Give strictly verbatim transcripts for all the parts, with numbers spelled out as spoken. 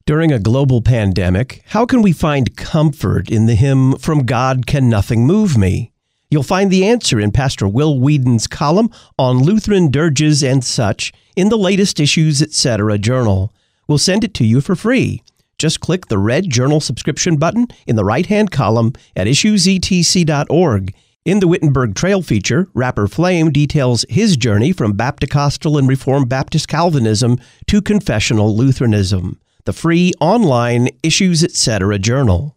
During a global pandemic, how can we find comfort in the hymn, "From God Can Nothing Move Me"? You'll find the answer in Pastor Will Whedon's column on Lutheran dirges and such in the latest Issues Etc. journal. We'll send it to you for free. Just click the red journal subscription button in the right-hand column at issues e t c dot org. In the Wittenberg Trail feature, Rapper Flame details his journey from Baptist-Costal and Reformed Baptist Calvinism to confessional Lutheranism. The free online Issues Etc. journal.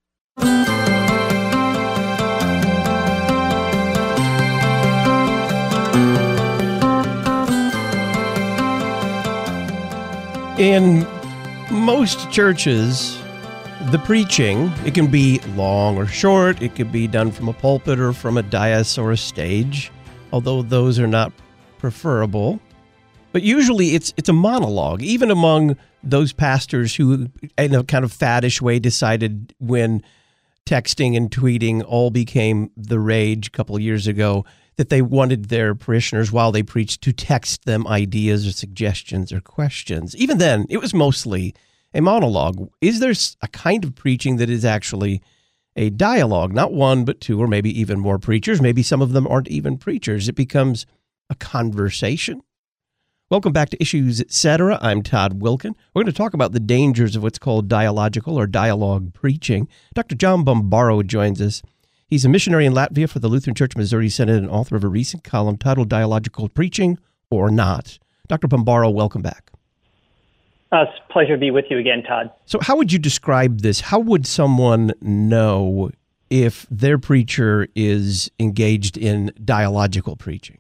In most churches, the preaching, it can be long or short, it could be done from a pulpit or from a dais or a stage, although those are not preferable. But usually it's it's a monologue, even among those pastors who, in a kind of faddish way, decided when texting and tweeting all became the rage a couple of years ago, that they wanted their parishioners, while they preached, to text them ideas or suggestions or questions. Even then, it was mostly a monologue. Is there a kind of preaching that is actually a dialogue? Not one, but two, or maybe even more preachers. Maybe some of them aren't even preachers. It becomes a conversation. Welcome back to Issues Etc. I'm Todd Wilkin. We're going to talk about the dangers of what's called dialogical or dialogue preaching. Doctor John Bombaro joins us. He's a missionary in Latvia for the Lutheran Church Missouri Synod and author of a recent column titled Dialogical Preaching or Not. Doctor Bombaro, welcome back. Uh, it's a pleasure to be with you again, Todd. So how would you describe this? How would someone know if their preacher is engaged in dialogical preaching?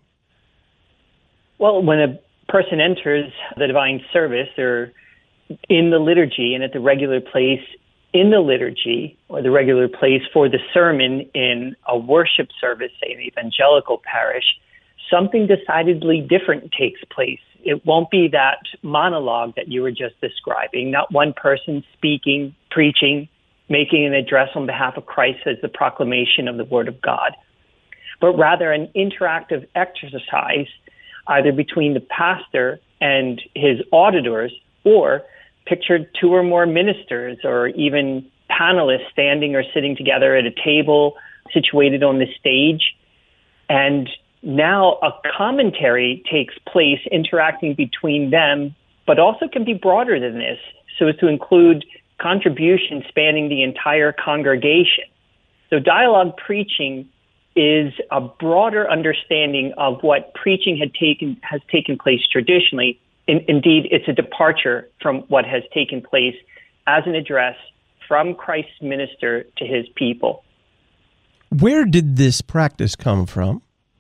Well, when a person enters the divine service, they're in the liturgy and at the regular place in the liturgy, or the regular place for the sermon in a worship service, say an evangelical parish, something decidedly different takes place. It won't be that monologue that you were just describing, not one person speaking, preaching, making an address on behalf of Christ as the proclamation of the Word of God, but rather an interactive exercise either between the pastor and his auditors, or pictured two or more ministers or even panelists standing or sitting together at a table situated on the stage. And now a commentary takes place interacting between them, but also can be broader than this, so as to include contributions spanning the entire congregation. So dialogue preaching is a broader understanding of what preaching had taken has taken place traditionally. In, indeed, it's a departure from what has taken place as an address from Christ's minister to his people. Where did this practice come from?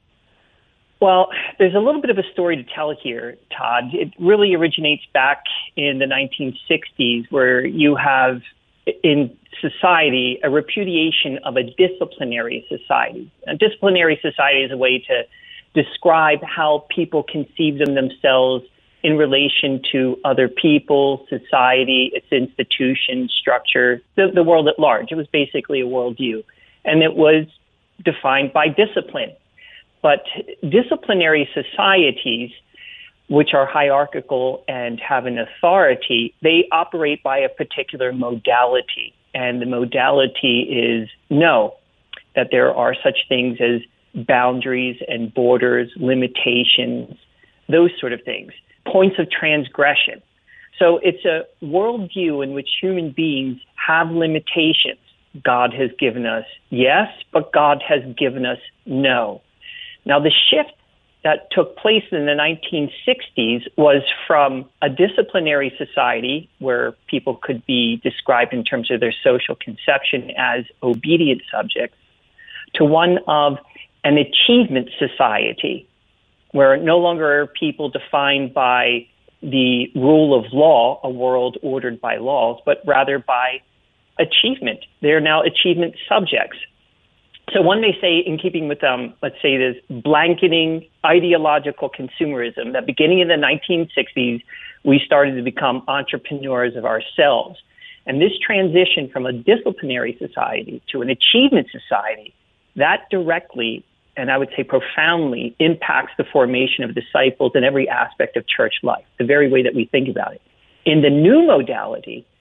Well, there's a little bit of a story to tell here, Todd. It really originates back in the nineteen sixties, where you have in society a repudiation of a disciplinary society. A disciplinary society is a way to describe how people conceive of themselves in relation to other people, society, its institutions, structure, the, the world at large. It was basically a worldview. And it was defined by discipline. But disciplinary societies, which are hierarchical and have an authority, they operate by a particular modality. And the modality is no, that there are such things as boundaries and borders, limitations, those sort of things, points of transgression. So it's a worldview in which human beings have limitations. God has given us yes, but God has given us no. Now, the shift that took place in the nineteen sixties was from a disciplinary society where people could be described in terms of their social conception as obedient subjects to one of an achievement society where no longer are people defined by the rule of law, a world ordered by laws, but rather by achievement. They are now achievement subjects. So one may say, in keeping with, um, let's say, this blanketing ideological consumerism, that beginning in the nineteen sixties, we started to become entrepreneurs of ourselves. And this transition from a disciplinary society to an achievement society, that directly, and I would say profoundly, impacts the formation of disciples in every aspect of church life, the very way that we think about it. In the new modality,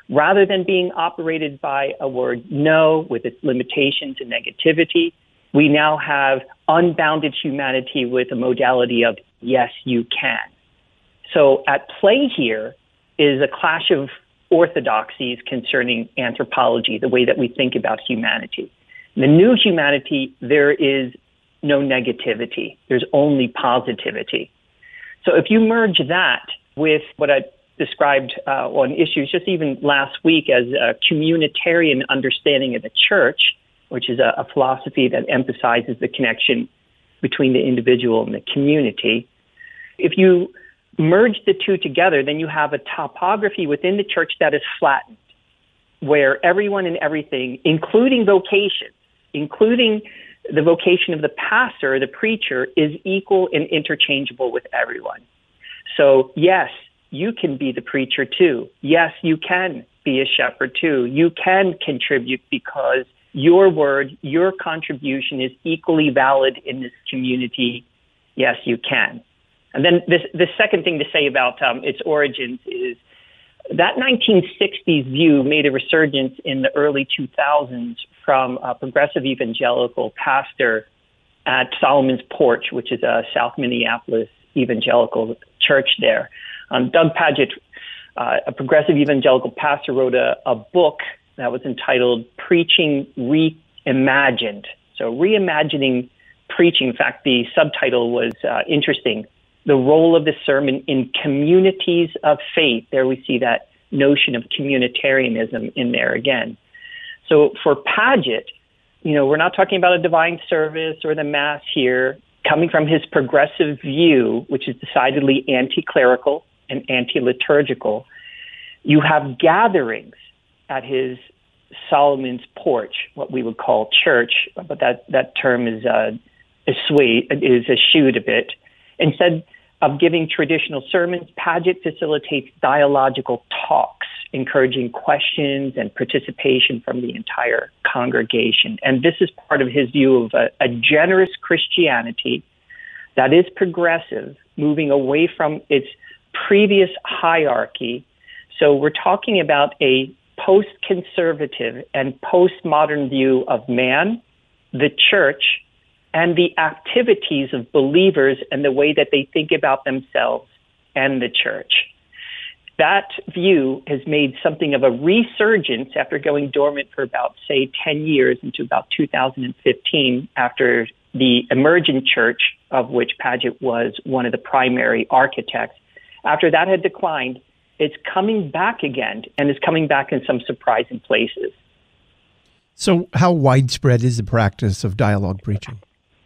Rather than being operated by a word no with its limitations and negativity, we now have unbounded humanity with a modality of yes, you can. So at play here is a clash of orthodoxies concerning anthropology, the way that we think about humanity. In the new humanity, there is no negativity. There's only positivity. So if you merge that with what I described uh, on issues just even last week as a communitarian understanding of the church, which is a, a philosophy that emphasizes the connection between the individual and the community. If you merge the two together, then you have a topography within the church that is flattened, where everyone and everything, including vocation, including the vocation of the pastor or the preacher, is equal and interchangeable with everyone. So yes, you can be the preacher too. Yes, you can be a shepherd too. You can contribute because your word, your contribution is equally valid in this community. Yes, you can. And then this, the second thing to say about um, its origins is that nineteen sixties view made a resurgence in the early two thousands from a progressive evangelical pastor at Solomon's Porch, which is a South Minneapolis evangelical church there. Um, Doug Pagitt, uh, a progressive evangelical pastor, wrote a, a book that was entitled Preaching Reimagined. So reimagining preaching. In fact, the subtitle was uh, interesting. The role of the sermon in communities of faith. There we see that notion of communitarianism in there again. So for Pagitt, you know, we're not talking about a divine service or the Mass here. Coming from his progressive view, which is decidedly anti-clerical and anti-liturgical, you have gatherings at his Solomon's Porch, what we would call church, but that, that term is uh, eschewed, is eschewed a bit. Instead of giving traditional sermons, Pagitt facilitates dialogical talks, encouraging questions and participation from the entire congregation. And this is part of his view of a, a generous Christianity that is progressive, moving away from its previous hierarchy. So we're talking about a post-conservative and postmodern view of man, the church, and the activities of believers and the way that they think about themselves and the church. That view has made something of a resurgence after going dormant for about, say, ten years into about two thousand fifteen, after the emergent church, of which Pagitt was one of the primary architects. After that had declined, it's coming back again, and is coming back in some surprising places. So how widespread is the practice of dialogue preaching?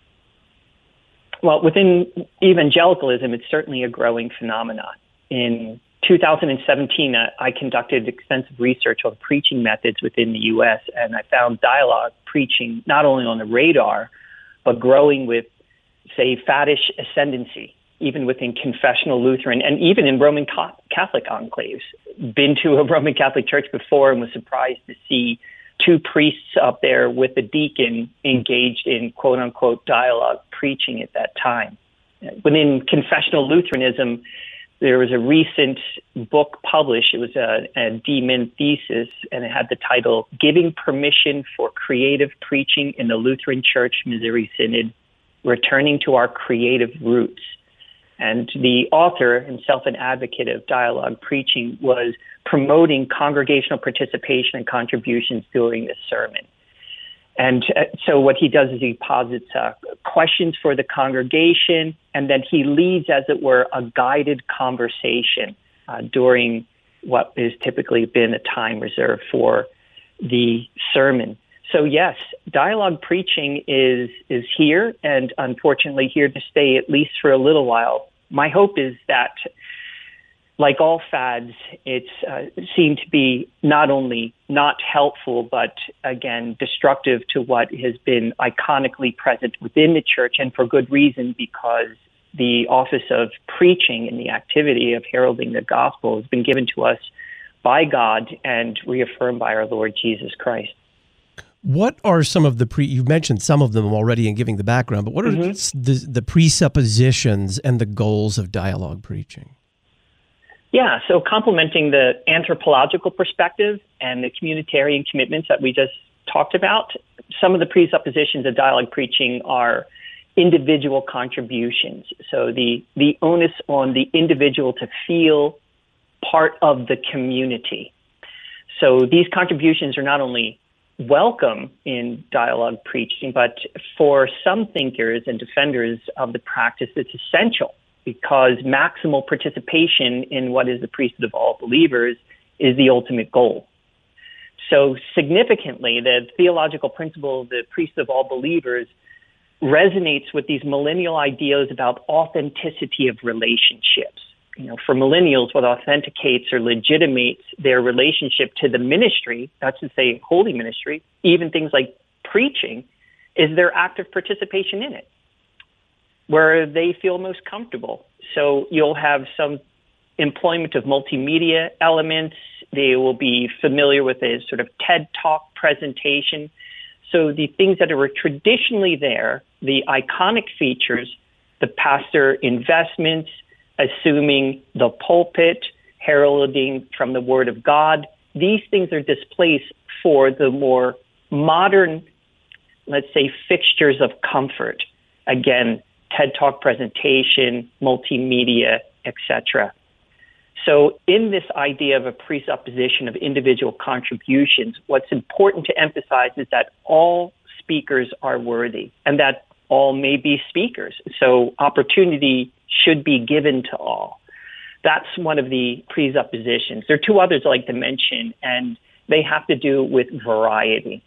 Well, within evangelicalism, it's certainly a growing phenomenon. In two thousand seventeen, uh, I conducted extensive research on preaching methods within the U S, and I found dialogue preaching not only on the radar, but growing with, say, faddish ascendancy, even within confessional Lutheran and even in Roman Catholic enclaves. Been to a Roman Catholic church before and was surprised to see two priests up there with a deacon engaged in quote-unquote dialogue preaching at that time. Within confessional Lutheranism, there was a recent book published. It was a, a D Min thesis, and it had the title, Giving Permission for Creative Preaching in the Lutheran Church Missouri Synod, Returning to Our Creative Roots. And the author, himself an advocate of dialogue preaching, was promoting congregational participation and contributions during the sermon. And uh, so what he does is he posits uh, questions for the congregation, and then he leads, as it were, a guided conversation uh, during what is typically been a time reserved for the sermon. So yes, dialogue preaching is is here, and unfortunately here to stay, at least for a little while. My hope is that, like all fads, it's uh, seemed to be not only not helpful, but again, destructive to what has been iconically present within the church, and for good reason, because the office of preaching and the activity of heralding the gospel has been given to us by God and reaffirmed by our Lord Jesus Christ. What are some of the pre? You've mentioned some of them already in giving the background, but what are Mm-hmm. the, the presuppositions and the goals of dialogue preaching? Yeah, so complementing the anthropological perspective and the communitarian commitments that we just talked about, some of the presuppositions of dialogue preaching are individual contributions. So the, the onus on the individual to feel part of the community. So these contributions are not only welcome in dialogue preaching, but for some thinkers and defenders of the practice, it's essential, because maximal participation in what is the priesthood of all believers is the ultimate goal. So significantly, the theological principle of the priesthood of all believers resonates with these millennial ideas about authenticity of relationships. You know, for millennials, what authenticates or legitimates their relationship to the ministry, that's to say holy ministry, even things like preaching, is their active participation in it, where they feel most comfortable. So you'll have some employment of multimedia elements. They will be familiar with a sort of TED Talk presentation. So the things that are traditionally there, the iconic features, the pastor investments, assuming the pulpit, heralding from the Word of God, these things are displaced for the more modern, let's say, fixtures of comfort. Again, TED Talk presentation, multimedia, et cetera. So in this idea of a presupposition of individual contributions, what's important to emphasize is that all speakers are worthy and that all may be speakers. So opportunity should be given to all. That's one of the presuppositions. There are two others I'd like to mention, and they have to do with variety.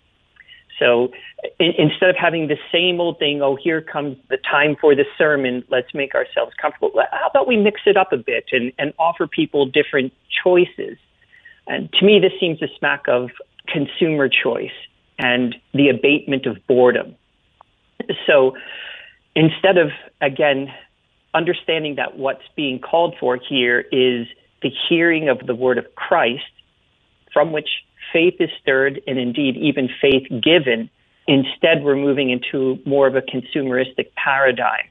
So in, instead of having the same old thing, oh, here comes the time for the sermon, let's make ourselves comfortable. How about we mix it up a bit and, and offer people different choices? And to me, this seems to smack of consumer choice and the abatement of boredom. So instead of, again, understanding that what's being called for here is the hearing of the word of Christ, from which faith is stirred and indeed even faith given, instead we're moving into more of a consumeristic paradigm.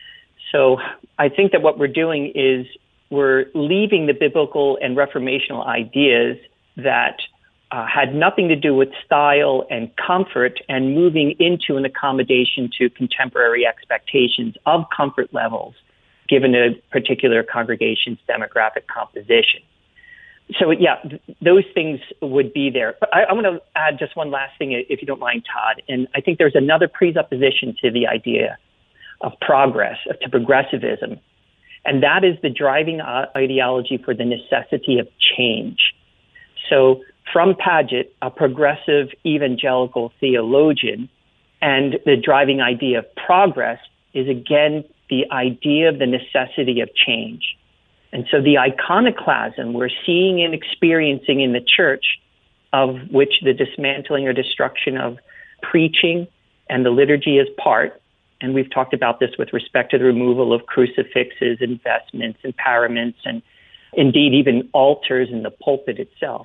So I think that what we're doing is we're leaving the biblical and reformational ideas that uh, had nothing to do with style and comfort and moving into an accommodation to contemporary expectations of comfort levels given a particular congregation's demographic composition. So, yeah, th- those things would be there. But I, I want to add just one last thing, if you don't mind, Todd. And I think there's another presupposition to the idea of progress, of, to progressivism, and that is the driving uh, ideology for the necessity of change. So from Paget, a progressive evangelical theologian, and the driving idea of progress is, again, the idea of the necessity of change. And so the iconoclasm we're seeing and experiencing in the church, of which the dismantling or destruction of preaching and the liturgy is part, and we've talked about this with respect to the removal of crucifixes, investments, empowerments, and indeed even altars in the pulpit itself.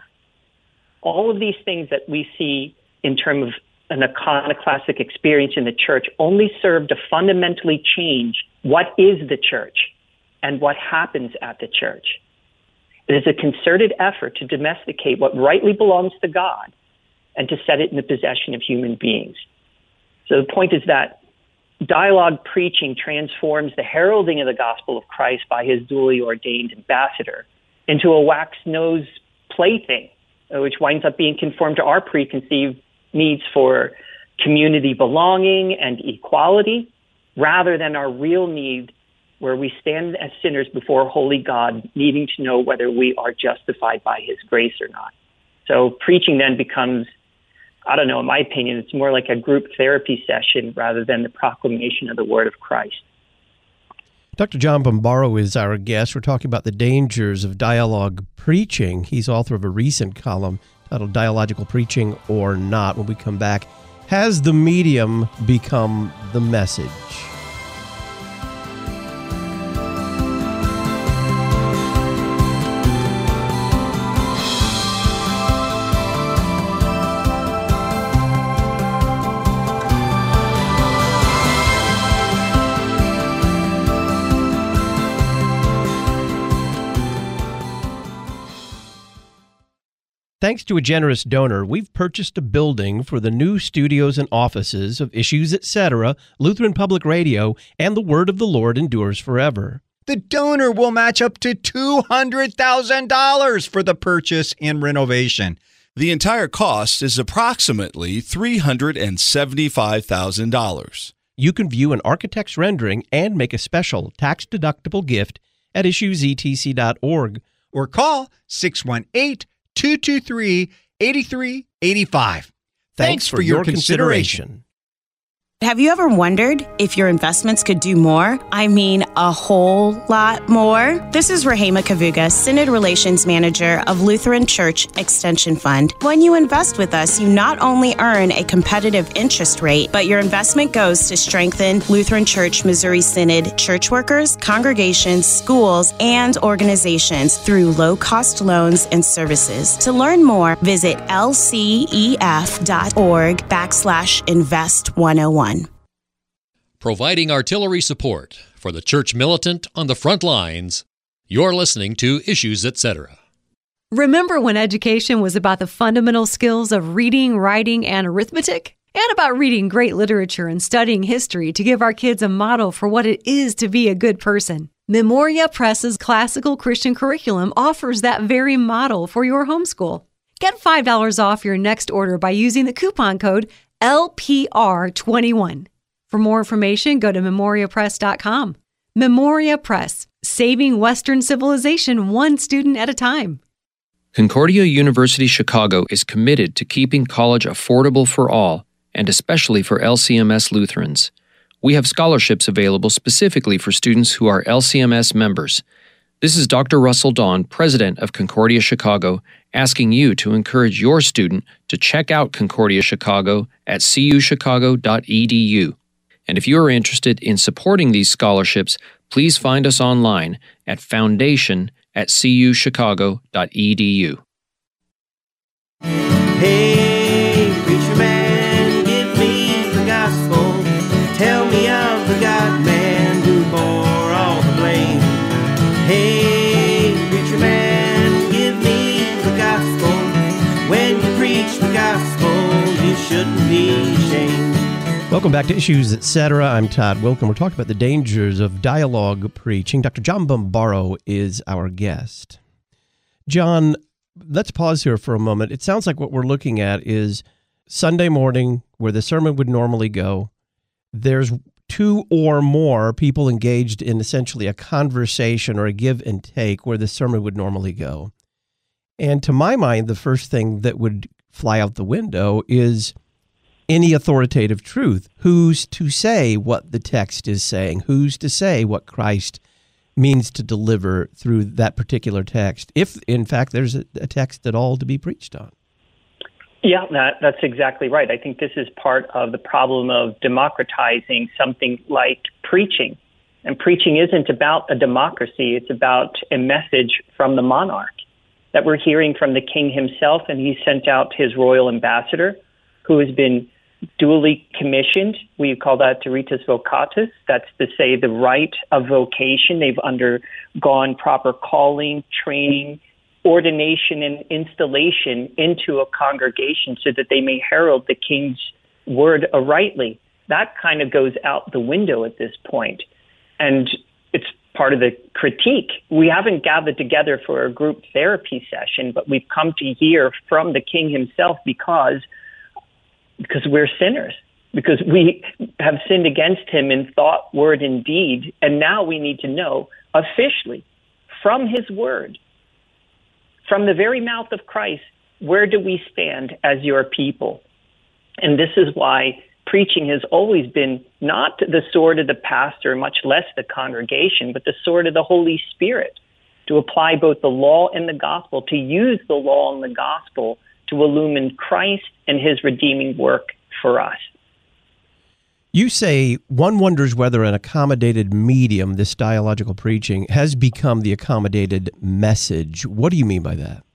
All of these things that we see in terms of an iconoclastic experience in the church only serve to fundamentally change what is the church and what happens at the church. It is a concerted effort to domesticate what rightly belongs to God and to set it in the possession of human beings. So the point is that dialogue preaching transforms the heralding of the gospel of Christ by his duly ordained ambassador into a wax-nosed plaything, which winds up being conformed to our preconceived needs for community belonging and equality, rather than our real need where we stand as sinners before holy God, needing to know whether we are justified by his grace or not. So preaching then becomes, I don't know, in my opinion, it's more like a group therapy session rather than the proclamation of the word of Christ. Doctor John Bombaro is our guest. We're talking about the dangers of dialogue preaching. He's author of a recent column titled Dialogical Preaching or Not. When we come back, has the medium become the message? Thanks to a generous donor, we've purchased a building for the new studios and offices of Issues, et cetera, Lutheran Public Radio, and the Word of the Lord endures forever. The donor will match up to two hundred thousand dollars for the purchase and renovation. The entire cost is approximately three hundred seventy-five thousand dollars. You can view an architect's rendering and make a special tax-deductible gift at issues e t c dot org. Or call six one eight, two two three, eight three eight five. Thanks for your consideration. Have you ever wondered if your investments could do more? I mean, a whole lot more? This is Rahema Kavuga, Synod Relations Manager of Lutheran Church Extension Fund. When you invest with us, you not only earn a competitive interest rate, but your investment goes to strengthen Lutheran Church Missouri Synod church workers, congregations, schools, and organizations through low-cost loans and services. To learn more, visit lcef.org backslash invest 101. Providing artillery support for the church militant on the front lines, you're listening to Issues, et cetera. Remember when education was about the fundamental skills of reading, writing, and arithmetic? And about reading great literature and studying history to give our kids a model for what it is to be a good person. Memoria Press's classical Christian curriculum offers that very model for your homeschool. Get five dollars off your next order by using the coupon code L P R twenty-one. For more information, go to memoria press dot com. Memoria Press, saving Western civilization one student at a time. Concordia University Chicago is committed to keeping college affordable for all, and especially for L C M S Lutherans. We have scholarships available specifically for students who are L C M S members. This is Doctor Russell Dawn, president of Concordia Chicago, asking you to encourage your student to check out Concordia Chicago at c u chicago dot e d u. And if you are interested in supporting these scholarships, please find us online at foundation at c u chicago dot e d u. Hey, preacher man, give me the gospel. Tell me of the God-man who bore all the blame. Hey, preacher man, give me the gospel. When you preach the gospel, you shouldn't be ashamed. Welcome back to Issues, et cetera. I'm Todd Wilken. We're talking about the dangers of dialogue preaching. Doctor John Bombaro is our guest. John, let's pause here for a moment. It sounds like what we're looking at is Sunday morning, where the sermon would normally go. There's two or more people engaged in essentially a conversation or a give and take where the sermon would normally go. And to my mind, the first thing that would fly out the window is any authoritative truth. Who's to say what the text is saying? Who's to say what Christ means to deliver through that particular text, if, in fact, there's a, a text at all to be preached on? Yeah, that, that's exactly right. I think this is part of the problem of democratizing something like preaching. And preaching isn't about a democracy. It's about a message from the monarch that we're hearing from the king himself, and he sent out his royal ambassador, who has been duly commissioned. We call that Diritas Vocatus. That's to say the right of vocation. They've undergone proper calling, training, ordination, and installation into a congregation so that they may herald the king's word rightly. That kind of goes out the window at this point. And it's part of the critique. We haven't gathered together for a group therapy session, but we've come to hear from the king himself because because we're sinners, because we have sinned against him in thought, word, and deed. And now we need to know officially from his word, from the very mouth of Christ, where do we stand as your people? And this is why preaching has always been not the sword of the pastor, much less the congregation, but the sword of the Holy Spirit, to apply both the law and the gospel, to use the law and the gospel to illumine Christ and his redeeming work for us. You say one wonders whether an accommodated medium, this dialogical preaching, has become the accommodated message. What do you mean by that?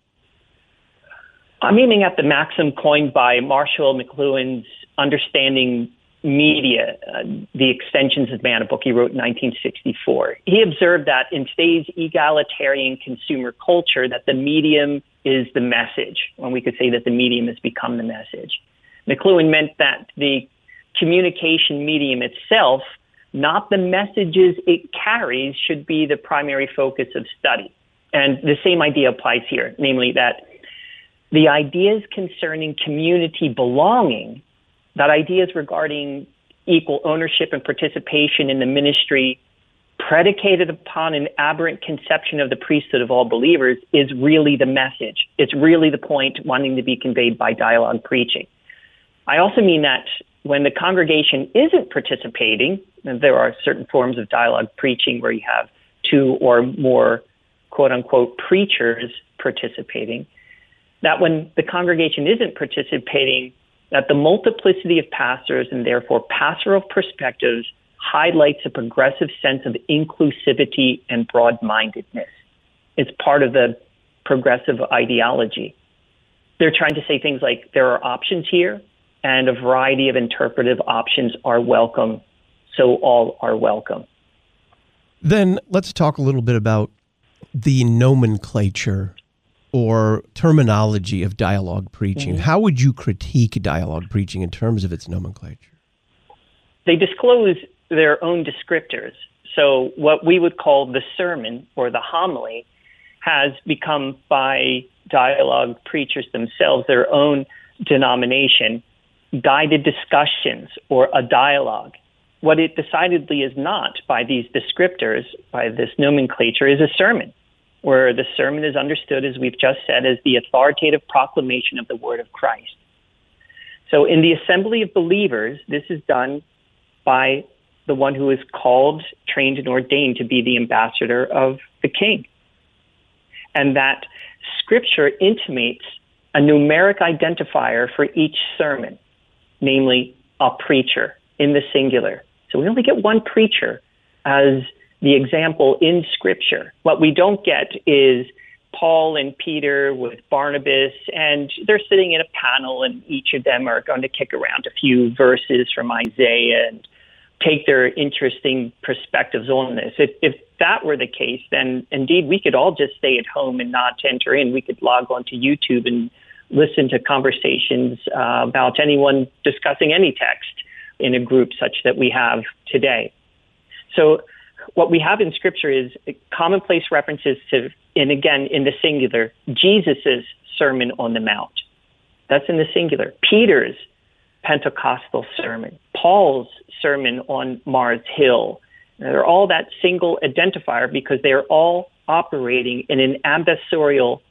I'm aiming at the maxim coined by Marshall McLuhan's Understanding Media, uh, the Extensions of Man, a book he wrote in nineteen sixty-four. He observed that in today's egalitarian consumer culture, that the medium is the message, when we could say that the medium has become the message. McLuhan meant that the communication medium itself, not the messages it carries, should be the primary focus of study. And the same idea applies here, namely that the ideas concerning community belonging, that ideas regarding equal ownership and participation in the ministry predicated upon an aberrant conception of the priesthood of all believers, is really the message. It's really the point wanting to be conveyed by dialogue preaching. I also mean that when the congregation isn't participating, and there are certain forms of dialogue preaching where you have two or more quote-unquote preachers participating, that when the congregation isn't participating, that the multiplicity of pastors and therefore pastoral perspectives highlights a progressive sense of inclusivity and broad-mindedness. It's part of the progressive ideology. They're trying to say things like there are options here, and a variety of interpretive options are welcome, so all are welcome. Then let's talk a little bit about the nomenclature or terminology of dialogue preaching. Mm-hmm. How would you critique dialogue preaching in terms of its nomenclature? They disclose their own descriptors. So what we would call the sermon or the homily has become, by dialogue preachers themselves, their own denomination, guided discussions or a dialogue. What it decidedly is not by these descriptors, by this nomenclature, is a sermon, where the sermon is understood, as we've just said, as the authoritative proclamation of the word of Christ. So in the assembly of believers, this is done by the one who is called, trained, and ordained to be the ambassador of the King. And that Scripture intimates a numeric identifier for each sermon, namely a preacher in the singular. So we only get one preacher as the example in Scripture. What we don't get is Paul and Peter with Barnabas, and they're sitting in a panel, and each of them are going to kick around a few verses from Isaiah and take their interesting perspectives on this. If, if that were the case, then indeed we could all just stay at home and not enter in. We could log on to YouTube and listen to conversations uh, about anyone discussing any text in a group such that we have today. So what we have in Scripture is commonplace references to, and again, in the singular, Jesus's Sermon on the Mount. That's in the singular. Peter's Pentecostal sermon, Paul's sermon on Mars Hill. They're all that single identifier because they're all operating in an ambassadorial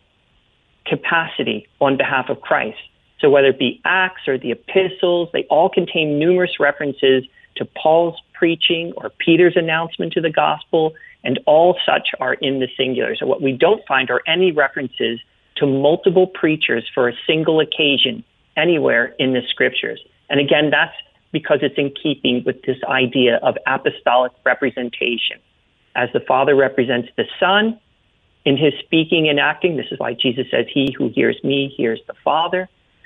capacity on behalf of Christ. So whether it be Acts or the epistles, they all contain numerous references to Paul's preaching or Peter's announcement to the gospel, and all such are in the singular. So what we don't find are any references to multiple preachers for a single occasion anywhere in the Scriptures. And again, that's because it's in keeping with this idea of apostolic representation. As the Father represents the Son in his speaking and acting, this is why Jesus says, "He who hears me hears the Father."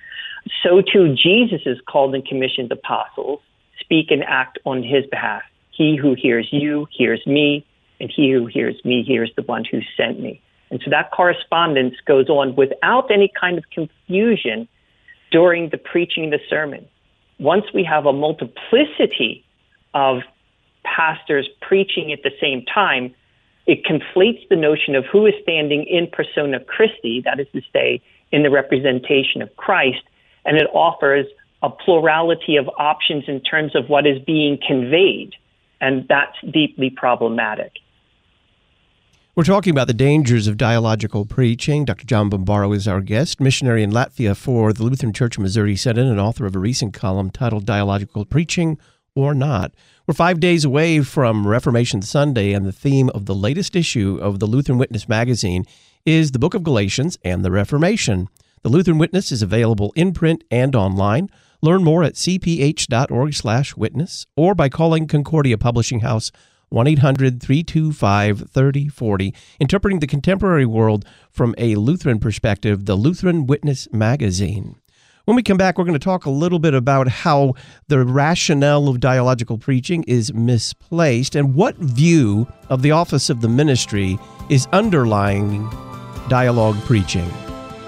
So too, Jesus is called and commissioned apostles, speak and act on his behalf. He who hears you hears me, and he who hears me hears the one who sent me. And so that correspondence goes on without any kind of confusion during the preaching of the sermon. Once we have a multiplicity of pastors preaching at the same time, it conflates the notion of who is standing in persona Christi, that is to say, in the representation of Christ, and it offers a plurality of options in terms of what is being conveyed, and that's deeply problematic. We're talking about the dangers of dialogical preaching. Doctor John Bombaro is our guest, missionary in Latvia for the Lutheran Church of Missouri Synod and author of a recent column titled Dialogical Preaching or Not. We're five days away from Reformation Sunday, and the theme of the latest issue of the Lutheran Witness magazine is the Book of Galatians and the Reformation. The Lutheran Witness is available in print and online. Learn more at c p h dot org slash witness or by calling Concordia Publishing House one eight hundred, three two five, three oh four oh, interpreting the contemporary world from a Lutheran perspective, the Lutheran Witness magazine. When we come back, we're going to talk a little bit about how the rationale of dialogical preaching is misplaced and what view of the office of the ministry is underlying dialogue preaching.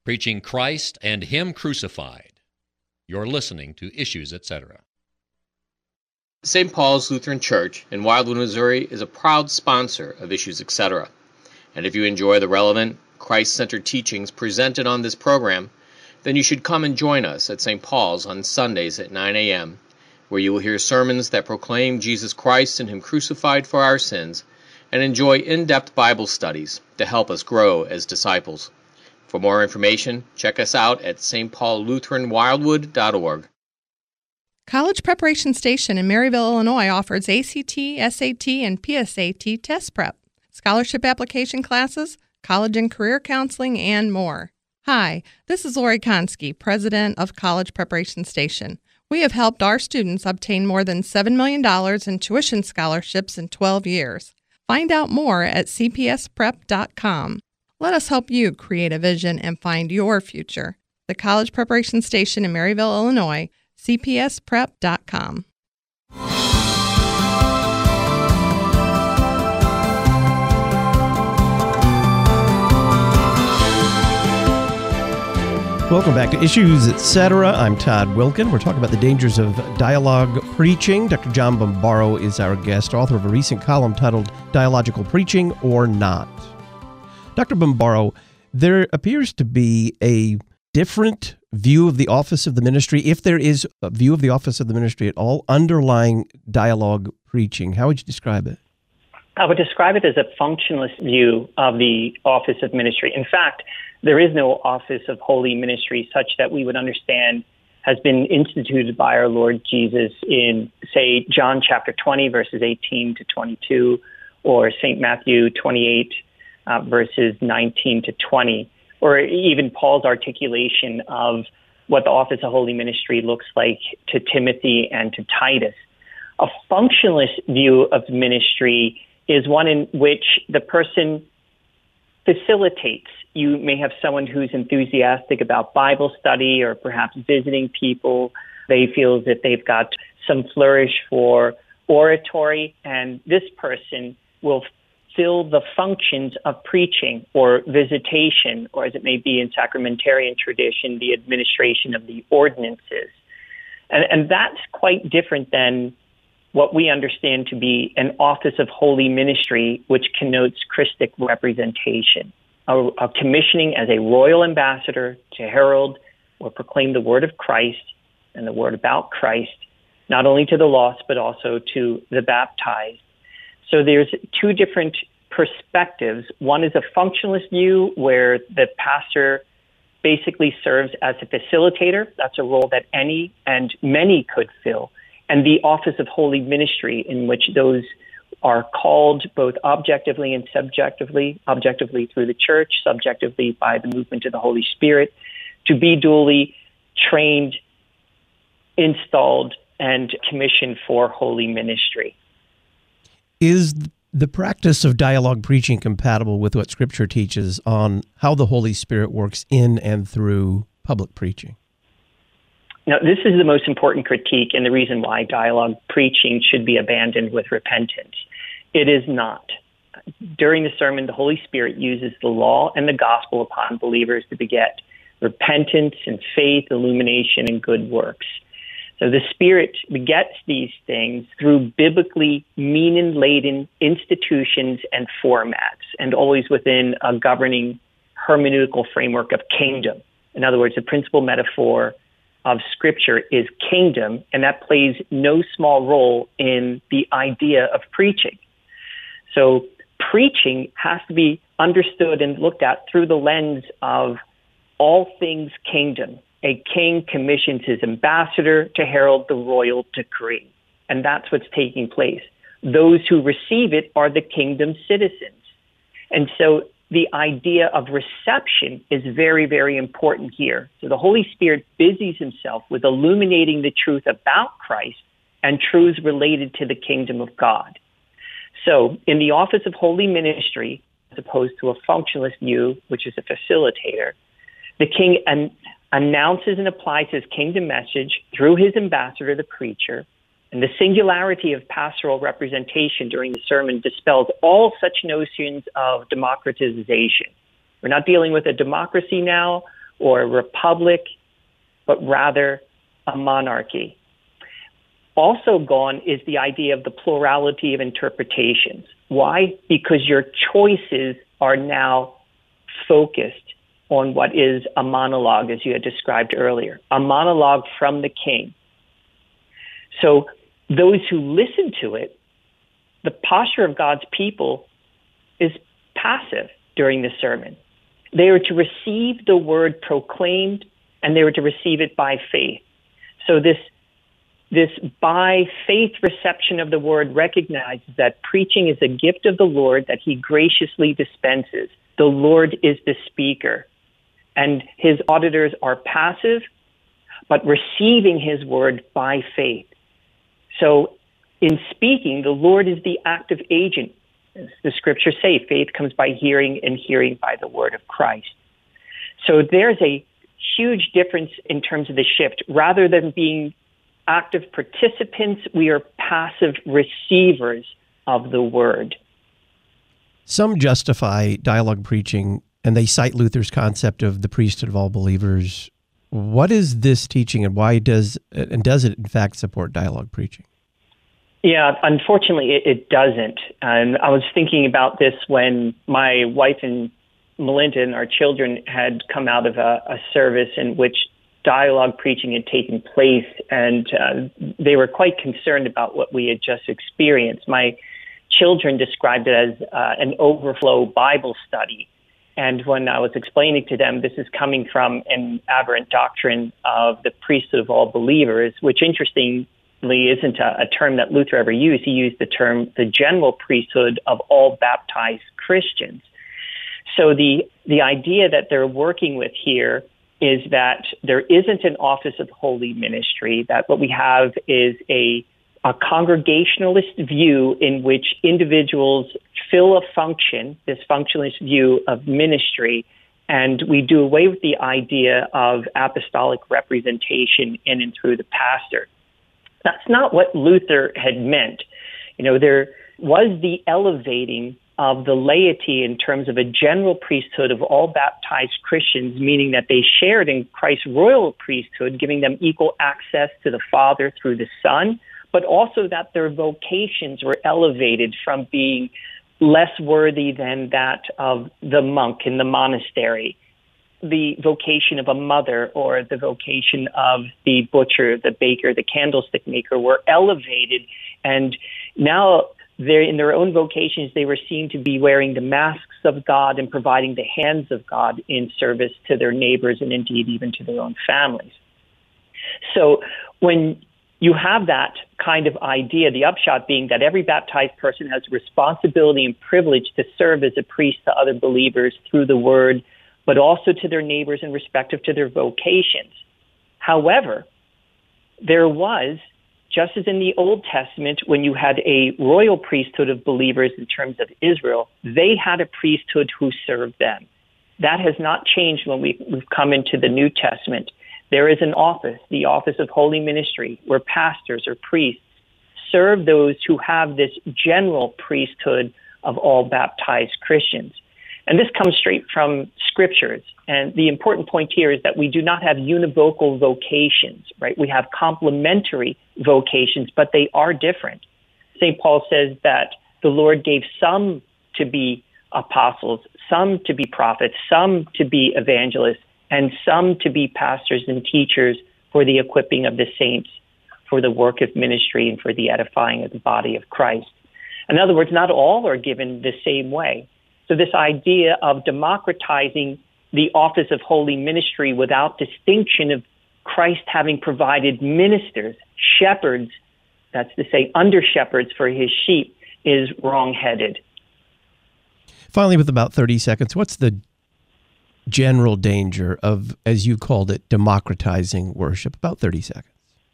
preaching Christ and Him crucified. You're listening to Issues, et cetera. Saint Paul's Lutheran Church in Wildwood, Missouri is a proud sponsor of Issues, et cetera. And if you enjoy the relevant, Christ-centered teachings presented on this program, then you should come and join us at Saint Paul's on Sundays at nine a.m., where you will hear sermons that proclaim Jesus Christ and Him crucified for our sins, and enjoy in-depth Bible studies to help us grow as disciples. For more information, check us out at s t paul lutheran wildwood dot org. College Preparation Station in Maryville, Illinois offers A C T, S A T, and P S A T test prep, scholarship application classes, college and career counseling, and more. Hi, this is Lori Konski, president of College Preparation Station. We have helped our students obtain more than seven million dollars in tuition scholarships in twelve years. Find out more at c p s prep dot com. Let us help you create a vision and find your future. The College Preparation Station in Maryville, Illinois, c p s prep dot com. Welcome back to Issues, et cetera. I'm Todd Wilkin. We're talking about the dangers of dialogue preaching. Doctor John Bombaro is our guest, author of a recent column titled Dialogical Preaching or Not. Doctor Bombaro, there appears to be a different view of the office of the ministry, if there is a view of the office of the ministry at all, underlying dialogue preaching. How would you describe it? I would describe it as a functionalist view of the office of ministry. In fact, there is no office of holy ministry such that we would understand has been instituted by our Lord Jesus in, say, John chapter twenty, verses eighteen to twenty-two, or Saint Matthew twenty-eight, uh, verses nineteen to twenty, or even Paul's articulation of what the office of holy ministry looks like to Timothy and to Titus. A functionalist view of ministry is one in which the person facilitates. You may have someone who's enthusiastic about Bible study or perhaps visiting people. They feel that they've got some flourish for oratory, and this person will fill the functions of preaching or visitation, or as it may be in sacramentarian tradition, the administration of the ordinances. And, and that's quite different than what we understand to be an office of holy ministry, which connotes Christic representation, a, a commissioning as a royal ambassador to herald or proclaim the word of Christ and the word about Christ, not only to the lost, but also to the baptized. So there's two different perspectives. One is a functionalist view where the pastor basically serves as a facilitator. That's a role that any and many could fill. And the office of holy ministry, in which those are called both objectively and subjectively, objectively through the church, subjectively by the movement of the Holy Spirit, to be duly trained, installed, and commissioned for holy ministry. Is the practice of dialogue preaching compatible with what Scripture teaches on how the Holy Spirit works in and through public preaching? Now, this is the most important critique and the reason why dialogue preaching should be abandoned with repentance. It is not. During the sermon, the Holy Spirit uses the law and the gospel upon believers to beget repentance and faith, illumination, and good works. So the Spirit begets these things through biblically meaning-laden institutions and formats, and always within a governing hermeneutical framework of kingdom. In other words, the principal metaphor of Scripture is kingdom, and that plays no small role in the idea of preaching. So preaching has to be understood and looked at through the lens of all things kingdom. A king commissions his ambassador to herald the royal decree, and that's what's taking place. Those who receive it are the kingdom citizens. And so the idea of reception is very, very important here. So the Holy Spirit busies himself with illuminating the truth about Christ and truths related to the kingdom of God. So in the office of holy ministry, as opposed to a functionalist view, which is a facilitator, the king an- announces and applies his kingdom message through his ambassador, the preacher, and the singularity of pastoral representation during the sermon dispels all such notions of democratization. We're not dealing with a democracy now. or a republic, but rather a monarchy. Also gone is the idea of the plurality of interpretations. Why? Because your choices are now focused on what is a monologue, as you had described earlier, a monologue from the king. So those who listen to it, the posture of God's people is passive during the sermon. They are to receive the word proclaimed, and they were to receive it by faith. So this, this by faith reception of the word recognizes that preaching is a gift of the Lord that he graciously dispenses. The Lord is the speaker, and his auditors are passive, but receiving his word by faith. So in speaking, the Lord is the active agent. As the scriptures say, faith comes by hearing, and hearing by the word of Christ. So there's a huge difference in terms of the shift. Rather than being active participants, we are passive receivers of the word. Some justify dialogue preaching, and they cite Luther's concept of the priesthood of all believers. What is this teaching, and why does and does it in fact support dialogue preaching? Yeah, unfortunately, it, it doesn't. And I was thinking about this when my wife and Melinda and our children had come out of a, a service in which dialogue preaching had taken place, and uh, they were quite concerned about what we had just experienced. My children described it as uh, an overflow Bible study. And when I was explaining to them, this is coming from an aberrant doctrine of the priesthood of all believers, which interestingly isn't a, a term that Luther ever used. He used the term the general priesthood of all baptized Christians. So the, the idea that they're working with here is that there isn't an office of holy ministry, that what we have is a a congregationalist view in which individuals fill a function, this functionalist view of ministry, and we do away with the idea of apostolic representation in and through the pastor. That's not what Luther had meant. You know, there was the elevating of the laity in terms of a general priesthood of all baptized Christians, meaning that they shared in Christ's royal priesthood, giving them equal access to the Father through the Son, but also that their vocations were elevated from being less worthy than that of the monk in the monastery, the vocation of a mother or the vocation of the butcher, the baker, the candlestick maker were elevated. And now they're in their own vocations, they were seen to be wearing the masks of God and providing the hands of God in service to their neighbors and indeed even to their own families. So when you have that kind of idea, the upshot being that every baptized person has a responsibility and privilege to serve as a priest to other believers through the word, but also to their neighbors and respective to their vocations. However, there was, just as in the Old Testament, when you had a royal priesthood of believers in terms of Israel, they had a priesthood who served them. That has not changed when we, we've come into the New Testament. There is an office, the office of holy ministry, where pastors or priests serve those who have this general priesthood of all baptized Christians. And this comes straight from scriptures. And the important point here is that we do not have univocal vocations, right? We have complementary vocations, but they are different. Saint Paul says that the Lord gave some to be apostles, some to be prophets, some to be evangelists, and some to be pastors and teachers for the equipping of the saints, for the work of ministry, and for the edifying of the body of Christ. In other words, not all are given the same way. So this idea of democratizing the office of holy ministry without distinction of Christ having provided ministers, shepherds, that's to say under shepherds for his sheep, is wrong-headed. Finally, with about thirty seconds, what's the general danger of, as you called it, democratizing worship? About thirty seconds.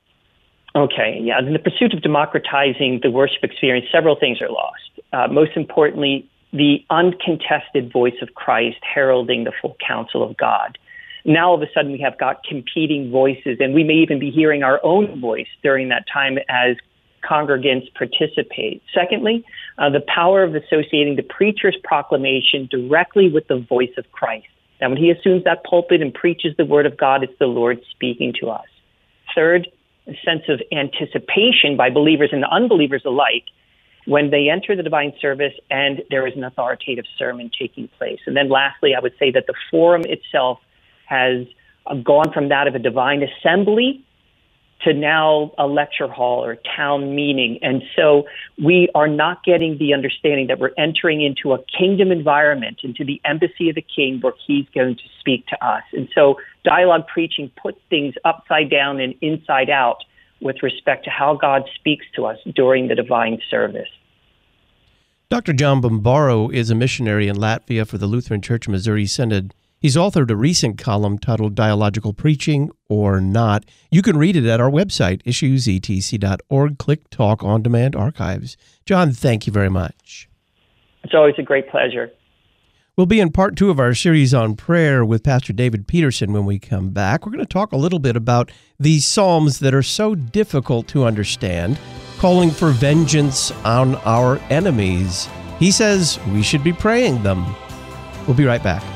Okay, yeah. In the pursuit of democratizing the worship experience, several things are lost. Uh, most importantly, the uncontested voice of Christ heralding the full counsel of God. Now, all of a sudden, we have got competing voices, and we may even be hearing our own voice during that time as congregants participate. Secondly, uh, the power of associating the preacher's proclamation directly with the voice of Christ. Now, when he assumes that pulpit and preaches the word of God, it's the Lord speaking to us. Third, a sense of anticipation by believers and unbelievers alike when they enter the divine service and there is an authoritative sermon taking place. And then lastly, I would say that the forum itself has uh, gone from that of a divine assembly to now a lecture hall or town meeting. And so we are not getting the understanding that we're entering into a kingdom environment, into the embassy of the king where he's going to speak to us. And so dialogue preaching puts things upside down and inside out with respect to how God speaks to us during the divine service. Doctor John Bombaro is a missionary in Latvia for the Lutheran Church Missouri Synod. He's authored a recent column titled Dialogical Preaching or Not. You can read it at our website, issues e t c dot org. Click Talk On Demand Archives. John, thank you very much. It's always a great pleasure. We'll be in part two of our series on prayer with Pastor David Peterson when we come back. We're going to talk a little bit about these psalms that are so difficult to understand, calling for vengeance on our enemies. He says we should be praying them. We'll be right back.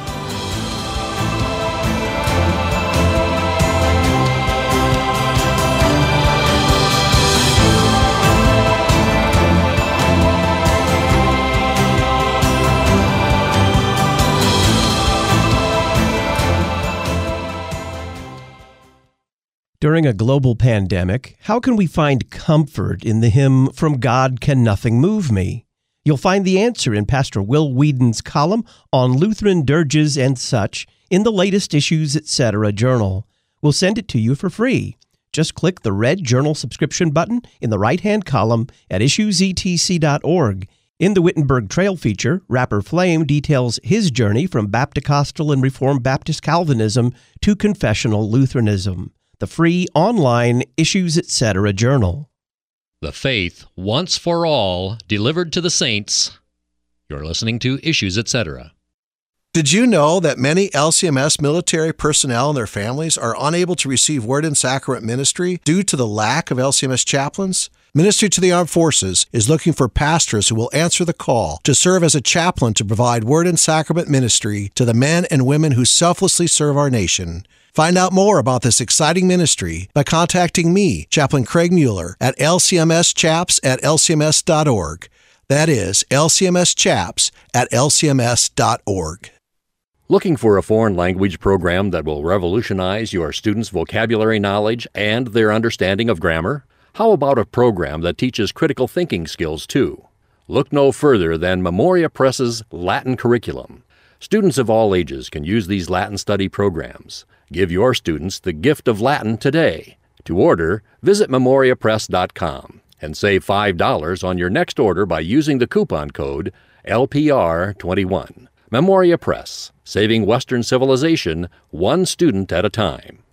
During a global pandemic, how can we find comfort in the hymn, From God Can Nothing Move Me? You'll find the answer in Pastor Will Whedon's column on Lutheran dirges and such in the latest Issues Etc. journal. We'll send it to you for free. Just click the red journal subscription button in the right-hand column at issues e t c dot org. In the Wittenberg Trail feature, Rapper Flame details his journey from Baptist-Costal and Reformed Baptist Calvinism to confessional Lutheranism. The free online Issues Etc. journal. The Faith Once for All, delivered to the saints. You're listening to Issues Etc. Did you know that many L C M S military personnel and their families are unable to receive Word and Sacrament ministry due to the lack of L C M S chaplains? Ministry to the Armed Forces is looking for pastors who will answer the call to serve as a chaplain to provide Word and Sacrament ministry to the men and women who selflessly serve our nation. Find out more about this exciting ministry by contacting me, Chaplain Craig Mueller, at l c m s chaps at l c m s dot org. That is l c m s chaps at l c m s dot org. Looking for a foreign language program that will revolutionize your students' vocabulary knowledge and their understanding of grammar? How about a program that teaches critical thinking skills too? Look no further than Memoria Press's Latin curriculum. Students of all ages can use these Latin study programs. Give your students the gift of Latin today. To order, visit memoria press dot com and save five dollars on your next order by using the coupon code L P R twenty-one. Memoria Press, saving Western civilization one student at a time.